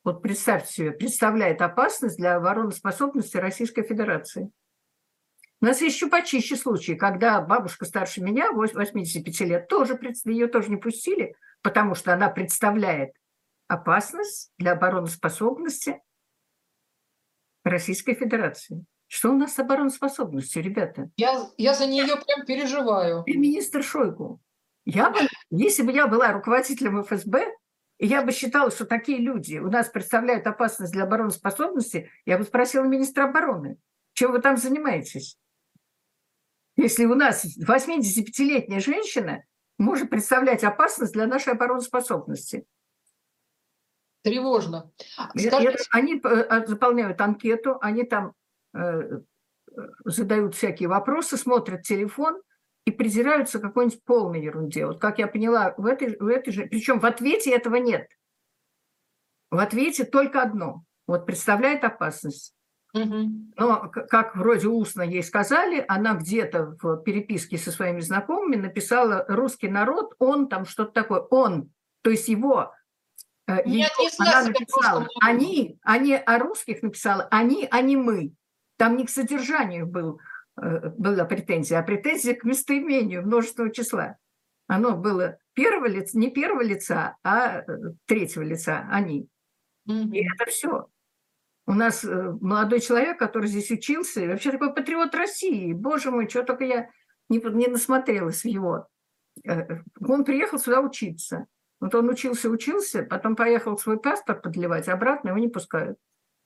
вот представьте себе, представляет опасность для обороноспособности Российской Федерации. У нас есть еще почище случаи, когда бабушка старше меня, восьмидесяти пяти лет, тоже, ее тоже не пустили, потому что она представляет опасность для обороноспособности Российской Федерации. Что у нас с обороноспособностью, ребята? Я, я за нее прям переживаю. И министр Шойгу. Я бы, если бы я была руководителем эф эс бэ, и я бы считала, что такие люди у нас представляют опасность для обороноспособности, я бы спросила министра обороны, чем вы там занимаетесь? Если у нас восьмидесятипятилетняя женщина может представлять опасность для нашей обороноспособности. Тревожно. Скажите... Это, они заполняют анкету, они там э, задают всякие вопросы, смотрят телефон и придираются к какой-нибудь полной ерунде. Вот как я поняла, в этой, в этой же... Причем в ответе этого нет. В ответе только одно. Вот представляет опасность. Но, как вроде устно ей сказали, она где-то в переписке со своими знакомыми написала «русский народ», он там что-то такое, он, то есть его, ее, она написала, они, они о русских написала, они, а не мы. Там не к содержанию был, была претензия, а претензия к местоимению множественного числа. Оно было первого лица, не первого лица, а третьего лица, они. Mm-hmm. И это все. У нас молодой человек, который здесь учился, и вообще такой патриот России. Боже мой, что только я не, не насмотрелась в его. Он приехал сюда учиться. Вот он учился, учился, потом поехал свой паспорт подливать, обратно его не пускают.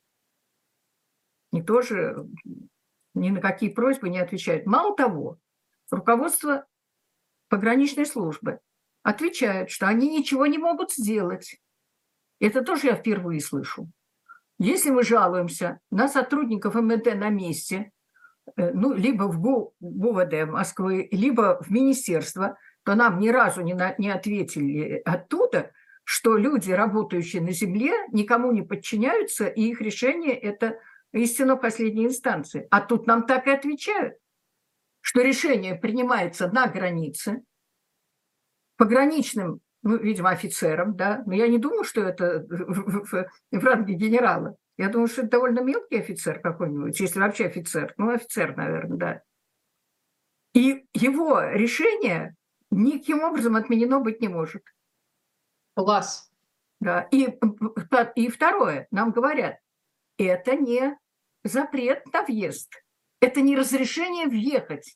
И тоже ни на какие просьбы не отвечают. Мало того, руководство пограничной службы отвечает, что они ничего не могут сделать. Это тоже я впервые слышу. Если мы жалуемся на сотрудников эм вэ дэ на месте, ну, либо в ГУ, ГУВД Москвы, либо в министерство, то нам ни разу не, на, не ответили оттуда, что люди, работающие на земле, никому не подчиняются, и их решение – это истина последней инстанции. А тут нам так и отвечают, что решение принимается на границе, пограничным, ну, видимо, офицером, да, но я не думаю, что это в, в, в ранге генерала. Я думаю, что это довольно мелкий офицер какой-нибудь, если вообще офицер. Ну, офицер, наверное, да. И его решение никаким образом отменено быть не может. Класс. Да. И, и второе, нам говорят, это не запрет на въезд, это не разрешение въехать.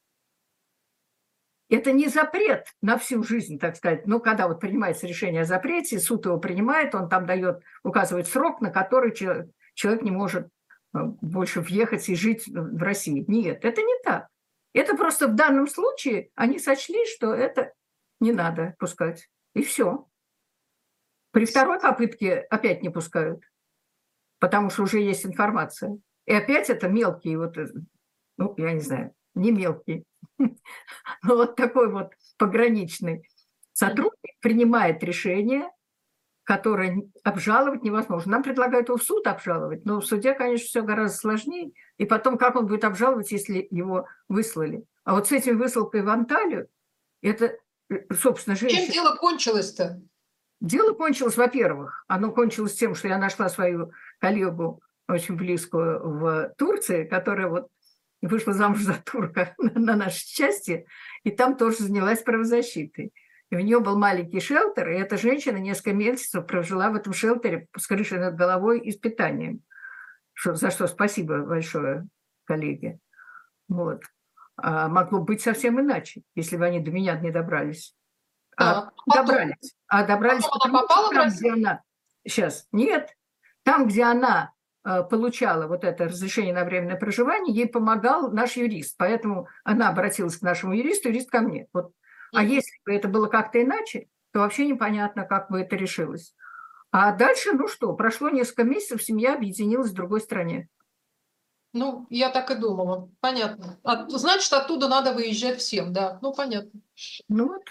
Это не запрет на всю жизнь, так сказать. Но когда вот принимается решение о запрете, суд его принимает, он там дает, указывает срок, на который человек, человек не может больше въехать и жить в России. Нет, это не так. Это просто в данном случае они сочли, что это не надо пускать. И все. При второй попытке опять не пускают, потому что уже есть информация. И опять это мелкие, вот, ну, я не знаю, не мелкие, но вот такой вот пограничный сотрудник принимает решение, которое обжаловать невозможно. Нам предлагают его в суд обжаловать, но в суде, конечно, все гораздо сложнее. И потом, как он будет обжаловать, если его выслали? А вот с этим высылкой в Анталию, это, собственно, женщина... Чем дело кончилось-то? Дело кончилось, во-первых, оно кончилось тем, что я нашла свою коллегу очень близкую в Турции, которая вот вышла замуж за турка на наше счастье, и там тоже занялась правозащитой. И у нее был маленький шелтер, и эта женщина несколько месяцев прожила в этом шелтере с крышей над головой и с питанием. Что, за что спасибо большое, коллеге. Вот. А могло быть совсем иначе, если бы они до меня не добрались. Да. А добрались. А добрались потом она попала там, в Россию? где она... Сейчас. Нет. Там, где она получала вот это разрешение на временное проживание, ей помогал наш юрист. Поэтому она обратилась к нашему юристу, юрист ко мне. Вот. А mm-hmm. если бы это было как-то иначе, то вообще непонятно, как бы это решилось. А дальше, ну что, прошло несколько месяцев, семья объединилась в другой стране. Ну, я так и думала. Понятно. От, значит, оттуда надо выезжать всем, да. Ну, понятно. Ну вот.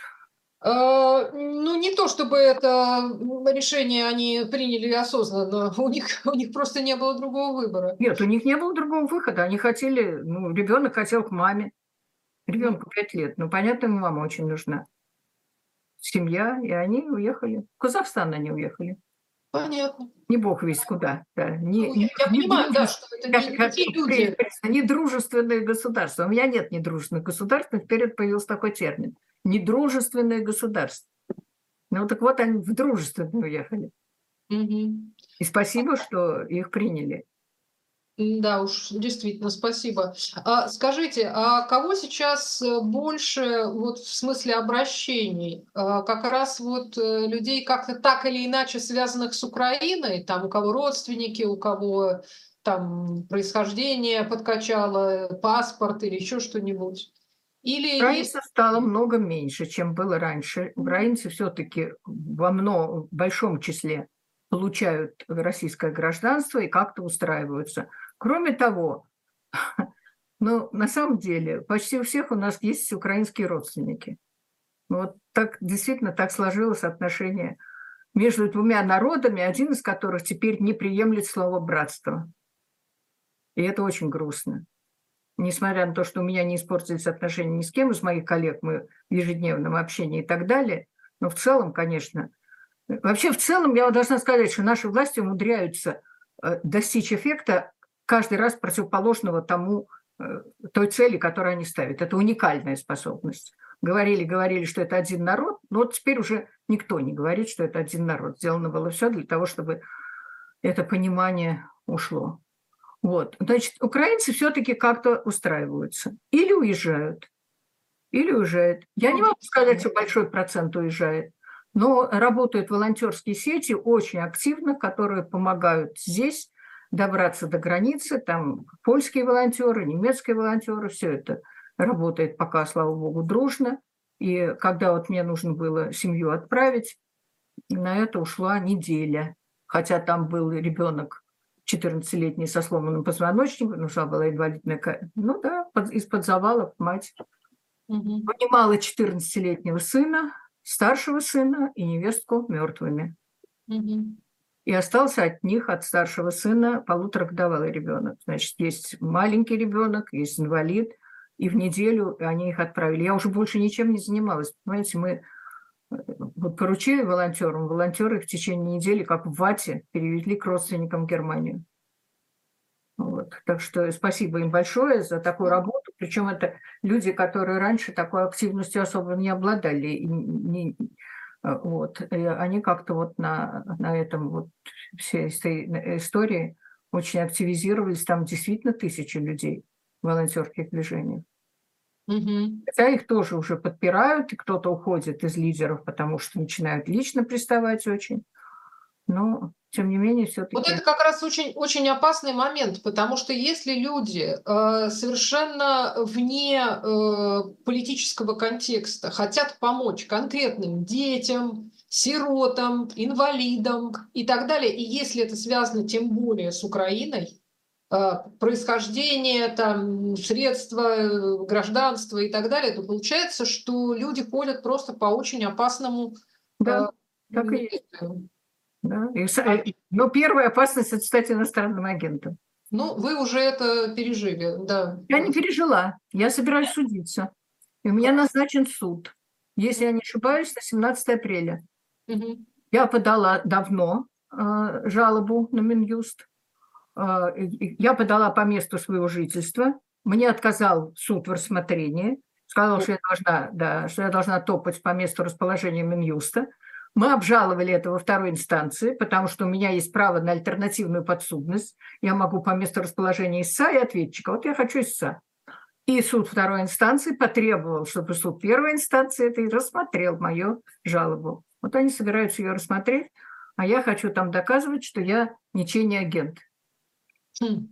Ну, не то чтобы это решение они приняли осознанно, у них, у них просто не было другого выбора. Нет, у них не было другого выхода. Они хотели, ну, ребенок хотел к маме. Ребенку пять лет. Ну, понятно, ему мама очень нужна. Семья, и они уехали. В Казахстан они уехали. Понятно. Не бог весть куда, да. Не, Ну, я, не, я не понимаю, да, дружественные, что это как, не, не как те люди. при- недружественные государства. У меня нет недружественных государств, но вперед появился такой термин. Недружественные государства. Ну так вот они в дружественные уехали. Мгм. И спасибо, что их приняли. Да уж, действительно, спасибо. А скажите, а кого сейчас э, больше, вот в смысле обращений, А, как раз вот э, людей как-то так или иначе связанных с Украиной, там у кого родственники, у кого там происхождение подкачало, паспорт или еще что-нибудь? Или есть... Украинцев стало много меньше, чем было раньше. Украинцы все-таки во много, в большом числе получают российское гражданство и как-то устраиваются. Кроме того, ну, на самом деле, почти у всех у нас есть украинские родственники. Вот так действительно так сложилось отношение между двумя народами, один из которых теперь не приемлет слово «братство». И это очень грустно. Несмотря на то, что у меня не испортились отношения ни с кем из моих коллег, мы в ежедневном общении и так далее, но в целом, конечно, вообще в целом я должна сказать, что наши власти умудряются э, достичь эффекта каждый раз противоположного тому, э, той цели, которую они ставят. Это уникальная способность. Говорили, говорили, что это один народ, но вот теперь уже никто не говорит, что это один народ. Сделано было все для того, чтобы это понимание ушло. Вот. Значит, украинцы все-таки как-то устраиваются. Или уезжают, или уезжают. Я не могу сказать, что большой процент уезжает, но работают волонтерские сети очень активно, которые помогают здесь добраться до границы. Там польские волонтеры, немецкие волонтеры, все это работает пока, слава богу, дружно. И когда вот мне нужно было семью отправить, на это ушла неделя. Хотя там был ребенок четырнадцатилетний со сломанным позвоночником, нужна была инвалидная... Ну да, под, из-под завалов мать Мгм. понимала четырнадцатилетнего сына, старшего сына и невестку мертвыми. Мгм. И остался от них, от старшего сына, полуторагодовалый ребенок. Значит, есть маленький ребенок, есть инвалид, и в неделю они их отправили. Я уже больше ничем не занималась. Понимаете, мы вот поручили волонтерам, волонтеры их в течение недели, как в вате, перевезли к родственникам в Германию. Вот. Так что спасибо им большое за такую работу. Причем это люди, которые раньше такой активностью особо не обладали. И не, вот. И они как-то вот на, на этом вот всей этой истории очень активизировались. Там действительно тысячи людей в волонтерских движениях. Мгм. Хотя их тоже уже подпирают, и кто-то уходит из лидеров, потому что начинают лично приставать очень. Но, тем не менее, Вот все-таки... это как раз очень, очень опасный момент, потому что если люди э, совершенно вне э, политического контекста хотят помочь конкретным детям, сиротам, инвалидам и так далее, и если это связано тем более с Украиной, э, происхождение, там, средства, э, гражданство и так далее, то получается, что люди ходят просто по очень опасному Да, э, так и есть. месту. Да. И, с- но первая опасность – это стать иностранным агентом. Ну, вы уже это пережили, да. Я не пережила. Я собираюсь судиться. И у меня назначен суд, если я не ошибаюсь, на семнадцатое апреля. Мгм. Я подала давно э, жалобу на Минюст. Э, и- я подала по месту своего жительства. Мне отказал суд в рассмотрении. Сказал, что я должна, да, что я должна топать по месту расположения Минюста. Мы обжаловали это во второй инстанции, потому что у меня есть право на альтернативную подсудность. Я могу по месту расположения истца и ответчика. Вот я хочу истца. И суд второй инстанции потребовал, чтобы суд первой инстанции это и рассмотрел мою жалобу. Вот они собираются ее рассмотреть, а я хочу там доказывать, что я ничей не агент. Хм.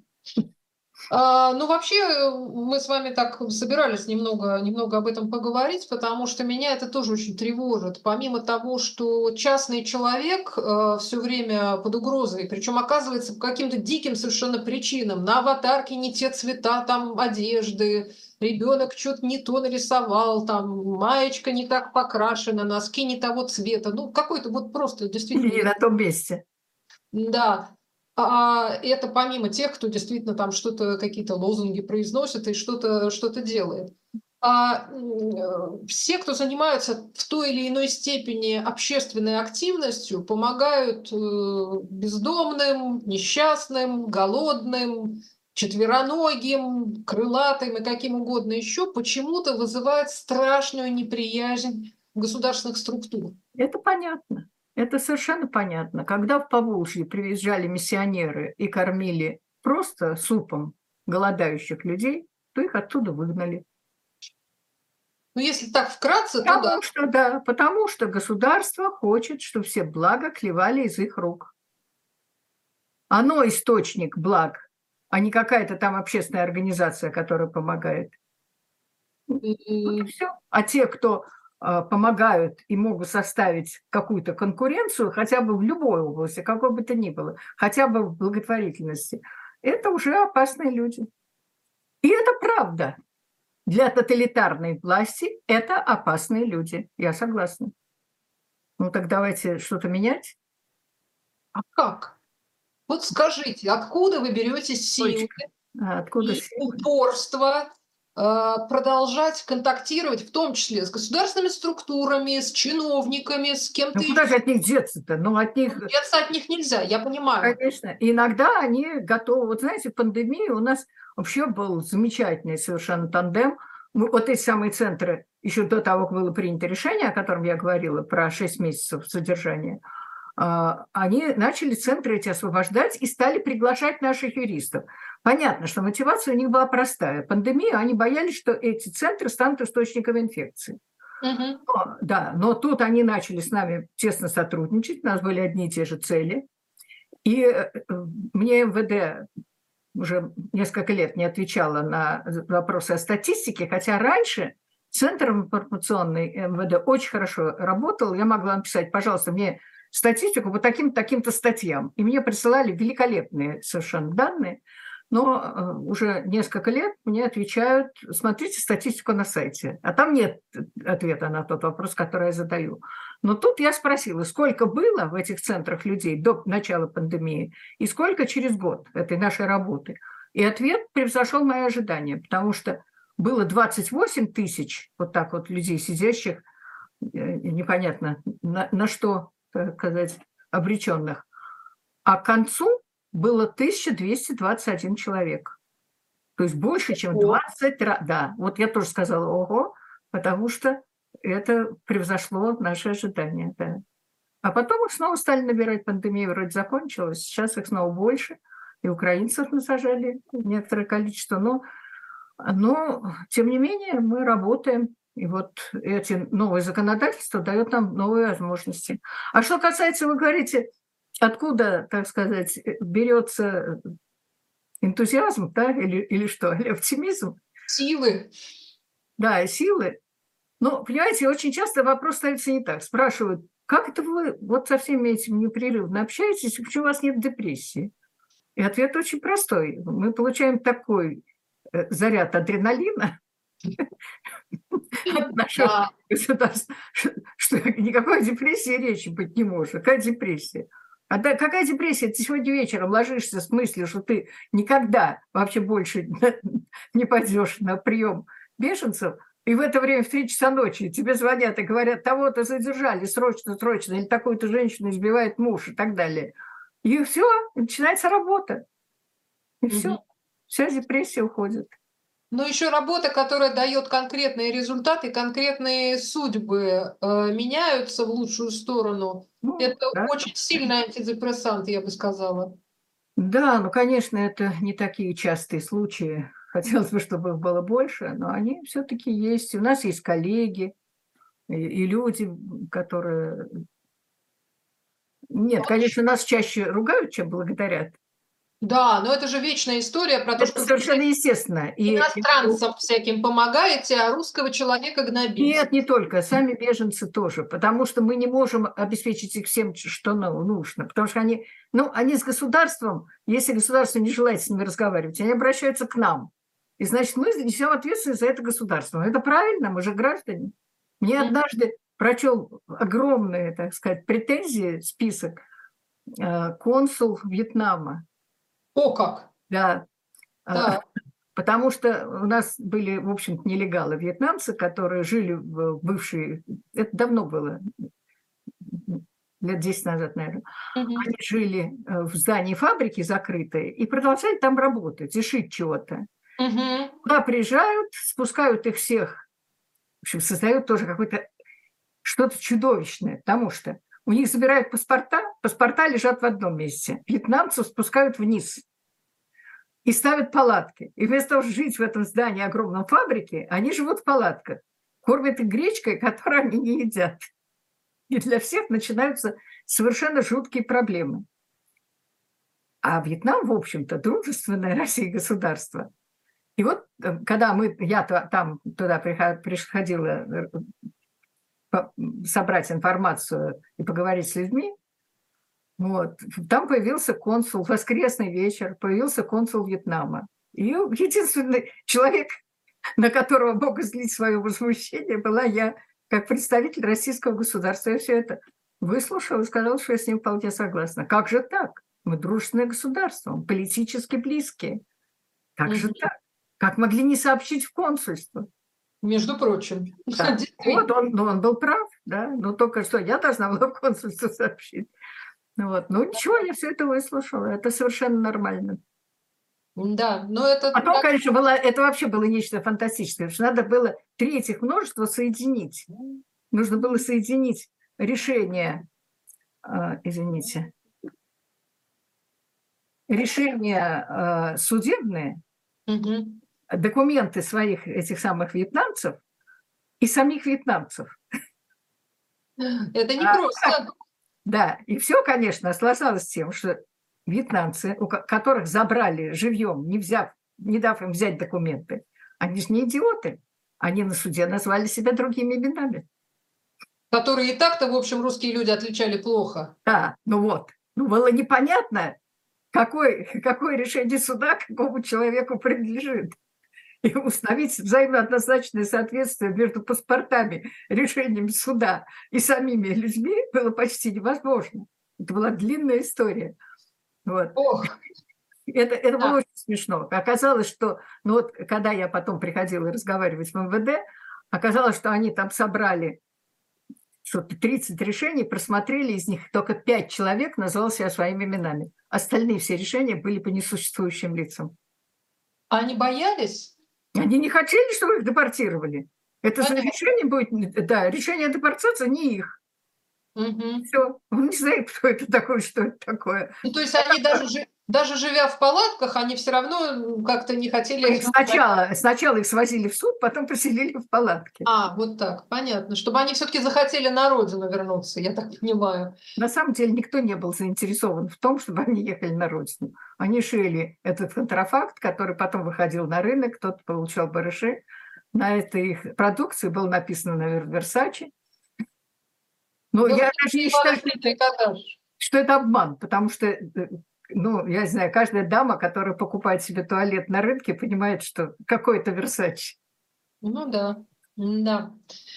А, ну, вообще, э, мы с вами так собирались немного, немного об этом поговорить, потому что меня это тоже очень тревожит. Помимо того, что частный человек э, все время под угрозой, причем оказывается по каким-то диким совершенно причинам, на аватарке не те цвета там одежды, ребенок что-то не то нарисовал, там маечка не так покрашена, носки не того цвета, ну, какой-то вот просто Или не действительно... на том месте. Да, а это помимо тех, кто действительно там что-то, какие-то лозунги произносит и что-то что делает. А, м, э, все, кто занимаются в той или иной степени общественной активностью, помогают э, бездомным, несчастным, голодным, четвероногим, крылатым и каким угодно еще, почему-то вызывает страшную неприязнь государственных структур. Это понятно. Это совершенно понятно. Когда в Поволжье приезжали миссионеры и кормили просто супом голодающих людей, то их оттуда выгнали. Ну, если так вкратце, то да. Потому что, да, потому что государство хочет, чтобы все блага клевали из их рук. Оно источник благ, а не какая-то там общественная организация, которая помогает. Вот и М, все. А те, кто а, помогают и могут составить какую-то конкуренцию, хотя бы в любой области, какой бы то ни было, хотя бы в благотворительности, это уже опасные люди. И это правда. Для тоталитарной власти это опасные люди. Я согласна. Ну так давайте что-то менять. А как? Вот скажите, откуда вы берете силы Точка. А откуда и силы? упорство а, продолжать контактировать, в том числе с государственными структурами, с чиновниками, с кем-то Ну куда еще? же от них деться-то? Ну от них, Деться от них нельзя, я понимаю. конечно. И иногда они готовы. Вот знаете, в пандемии у нас вообще был замечательный совершенно тандем. Мы, вот эти самые центры, еще до того, как было принято решение, о котором я говорила, про шесть месяцев содержания, а, они начали центры эти освобождать и стали приглашать наших юристов. Понятно, что мотивация у них была простая. Пандемия, они боялись, что эти центры станут источником инфекции. Мгм. Но, да, но тут они начали с нами тесно сотрудничать, у нас были одни и те же цели. И э, мне эм вэ дэ уже несколько лет не отвечала на вопросы о статистике, хотя раньше Центр информационный эм вэ дэ очень хорошо работал. Я могла написать, пожалуйста, мне статистику по таким-то таким-то статьям. И мне присылали великолепные совершенно данные. Но э, уже несколько лет мне отвечают, смотрите статистику на сайте. А там нет ответа на тот вопрос, который я задаю. Но тут я спросила, сколько было в этих центрах людей до начала пандемии и сколько через год этой нашей работы. И ответ превзошел мои ожидания, потому что было двадцать восемь тысяч вот так вот людей, сидящих, непонятно на, на что, так сказать, обреченных. А к концу было тысяча двести двадцать один человек. То есть больше, чем О, двадцать раз. Да, вот я тоже сказала ого, потому что это превзошло наши ожидания. Да. А потом их снова стали набирать, пандемия вроде закончилась, сейчас их снова больше, и украинцев насажали некоторое количество, но, но тем не менее мы работаем, и вот эти новые законодательства дают нам новые возможности. А что касается, вы говорите, откуда, так сказать, берется энтузиазм, да, или, или что, или оптимизм, силы. да, силы. Ну, понимаете, очень часто вопрос ставится не так. Спрашивают, как это вы вот со всеми этими непрерывно общаетесь, почему у вас нет депрессии? И ответ очень простой. Мы получаем такой э, заряд адреналина от нашего Да. государства, что никакой депрессии речи быть не может. Какая депрессия? А да, какая депрессия? Ты сегодня вечером ложишься с мыслью, что ты никогда вообще больше не пойдешь на прием беженцев, и в это время в три часа ночи тебе звонят и говорят, того-то задержали срочно, срочно, или такую-то женщину избивает муж и так далее. И все, начинается работа. И Мгм. все. Вся депрессия уходит. Но еще работа, которая дает конкретные результаты, конкретные судьбы э, меняются в лучшую сторону. Ну, Это да. очень сильный антидепрессант, я бы сказала. Да, ну, конечно, это не такие частые случаи. Хотелось бы, чтобы их было больше, но они все-таки есть. У нас есть коллеги и, и люди, которые... Нет, конечно, нас чаще ругают, чем благодарят. Да, но это же вечная история про то, Это что вы совершенно естественно. И иностранцам всяким помогаете, а русского человека гнобите. нет, не только, сами беженцы тоже, потому что мы не можем обеспечить их всем, что ну, нужно, потому что они, ну, они с государством, если государство не желает с ними разговаривать, они обращаются к нам. И значит, мы несем ответственность за это государство. Это правильно, мы же граждане. Мне М. однажды прочел огромные, так сказать, претензии, список э, консул Вьетнама. О как! Да, а, Так. Потому что у нас были, в общем-то, нелегалы вьетнамцы, которые жили в бывшей... Это давно было, лет десять назад, наверное. Мгм. Они жили в здании фабрики закрытой и продолжали там работать и шить чего-то. Мгм. Туда приезжают, спускают их всех, в общем, создают тоже какое-то что-то чудовищное, потому что у них забирают паспорта, паспорта лежат в одном месте, вьетнамцев спускают вниз и ставят палатки. И вместо того, чтобы жить в этом здании огромном фабрике, они живут в палатках, кормят их гречкой, которую они не едят. И для всех начинаются совершенно жуткие проблемы. А Вьетнам, в общем-то, дружественное России государство. И вот, когда мы, я там туда приходила собрать информацию и поговорить с людьми, вот, там появился консул, воскресный вечер, появился консул Вьетнама. И единственный человек, на которого мог излить свое возмущение, была я, как представитель российского государства. Я все это выслушала и сказала, что я с ним вполне согласна. Как же так? Мы дружественное государство, мы политически близкие. Как же так? Как могли не сообщить в консульство? Между прочим. Да. Вот он, ну, он был прав, да. Но только что я должна была в консульство сообщить. Вот. Ну ничего, я все это выслушала. Это совершенно нормально. Да, но это... Потом, так... конечно, было, это вообще было нечто фантастическое, потому что надо было три этих множества соединить. Нужно было соединить решение, э, извините, решения э, судебные, угу. документы своих этих самых вьетнамцев и самих вьетнамцев. Это не а, просто. Да, и все, конечно, осложнялось тем, что вьетнамцы, у которых забрали живьем, не, взяв, не дав им взять документы, они же не идиоты. Они на суде назвали себя другими именами. Которые и так-то, в общем, русские люди отличали плохо. Да, ну вот. Ну было непонятно, какое, какое решение суда какому человеку принадлежит. И установить взаимооднозначное соответствие между паспортами, решением суда и самими людьми было почти невозможно. Это была длинная история. Вот. Ох. Это, это было очень смешно. Оказалось, что, ну вот, когда я потом приходила разговаривать в эм вэ дэ, оказалось, что они там собрали что-то тридцать решений, просмотрели, из них только пять человек назвал себя своими именами. Остальные все решения были по несуществующим лицам. Они боялись? Они не хотели, чтобы их депортировали. Это за решение будет, да, решение о депортации не их. Угу. Все, он не знает, кто это такой, что это такое. Ну, то есть они даже, даже живя в палатках, они все равно как-то не хотели... Сначала, сначала их свозили в суд, потом поселили в палатке. А, вот так, понятно. Чтобы они все-таки захотели на родину вернуться, я так понимаю. На самом деле никто не был заинтересован в том, чтобы они ехали на родину. Они шили этот контрафакт, который потом выходил на рынок, кто-то получал барыши. На этой их продукции было написано, наверное, Версачи. Но Был я даже не считаю, что это обман, потому что, ну, я не знаю, каждая дама, которая покупает себе туалет на рынке, понимает, что какой-то Версачи. Ну да, да.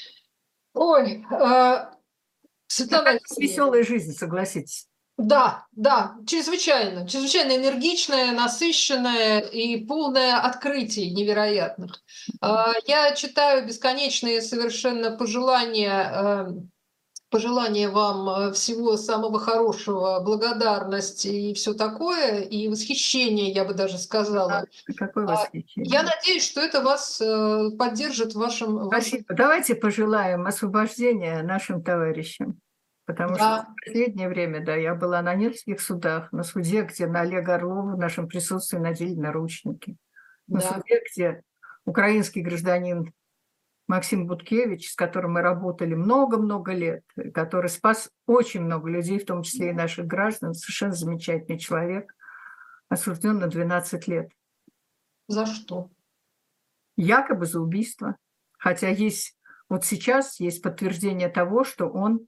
Ой, э, Светлана, это веселая жизнь, согласитесь. Да, да, чрезвычайно, чрезвычайно энергичная, насыщенная и полная открытий невероятных. Я читаю бесконечные совершенно пожелания, пожелания вам всего самого хорошего, благодарности и все такое, и восхищение, я бы даже сказала. Какое восхищение. Я надеюсь, что это вас поддержит в вашем... Спасибо. Давайте пожелаем освобождения нашим товарищам. Потому да. что в последнее время, да, я была на нескольких судах. На суде, где на Олега Орлова в нашем присутствии надели наручники. На да. суде, где украинский гражданин Максим Буткевич, с которым мы работали много-много лет, который спас очень много людей, в том числе и наших граждан, совершенно замечательный человек, осужден на двенадцать лет. За что? Якобы за убийство. Хотя есть, вот сейчас есть подтверждение того, что он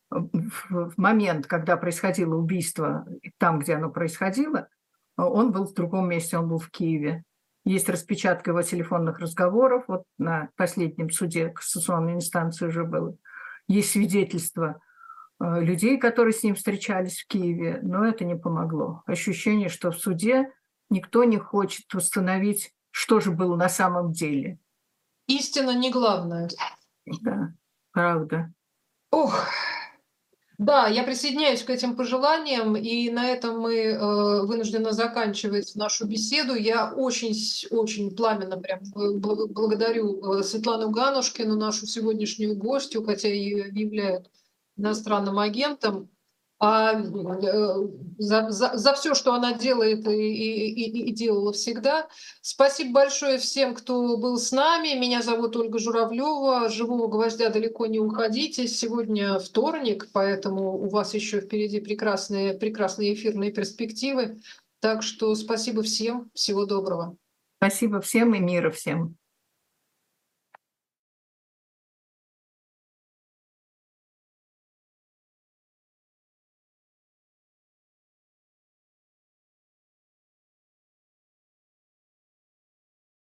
в момент, когда происходило убийство, там, где оно происходило, он был в другом месте, он был в Киеве. Есть распечатка его телефонных разговоров, вот на последнем суде кассационной инстанции уже было. Есть свидетельства людей, которые с ним встречались в Киеве, но это не помогло. Ощущение, что в суде никто не хочет установить, что же было на самом деле. Истина не главное. Да, правда. Ох, да, я присоединяюсь к этим пожеланиям, и на этом мы э, вынуждены заканчивать нашу беседу. Я очень, с- очень пламенно прям бл- благодарю э, Светлану Ганушкину, нашу сегодняшнюю гостью, хотя ее объявляют иностранным агентом, а, э, за, за, за все, что она делает и, и- и- и делала всегда. Спасибо большое всем, кто был с нами. Меня зовут Ольга Журавлева. Живого гвоздя далеко не уходите. Сегодня вторник, поэтому у вас еще впереди прекрасные, прекрасные эфирные перспективы. Так что спасибо всем. Всего доброго. Спасибо всем и мира всем.